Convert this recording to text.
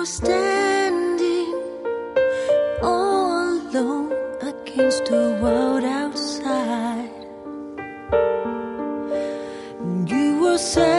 standing all alone against the world outside. You were sad.